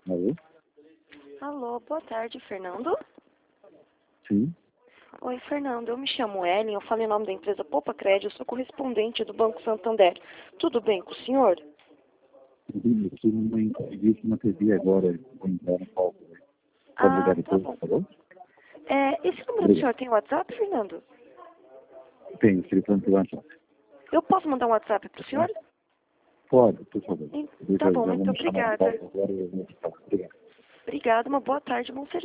Alô? Alô, boa tarde, Fernando. Sim. Oi, Fernando, eu me chamo Ellen, eu falo em nome da empresa Poupa Crédito, eu sou correspondente do Banco Santander. Tudo bem com o senhor? Eu estou numa entrevista na TV agora, vou entrar no palco. Pode ligar Tá depois, bom. tá bom? Esse número do senhor tem WhatsApp, Fernando? Tem, escrito pelo WhatsApp. Eu posso mandar um WhatsApp para o senhor? Pode, por favor. Tá bom, muito Vamos chamar no obrigada. palco agora e eu vou ficar. Obrigado. Obrigada, uma boa tarde, bom serviço.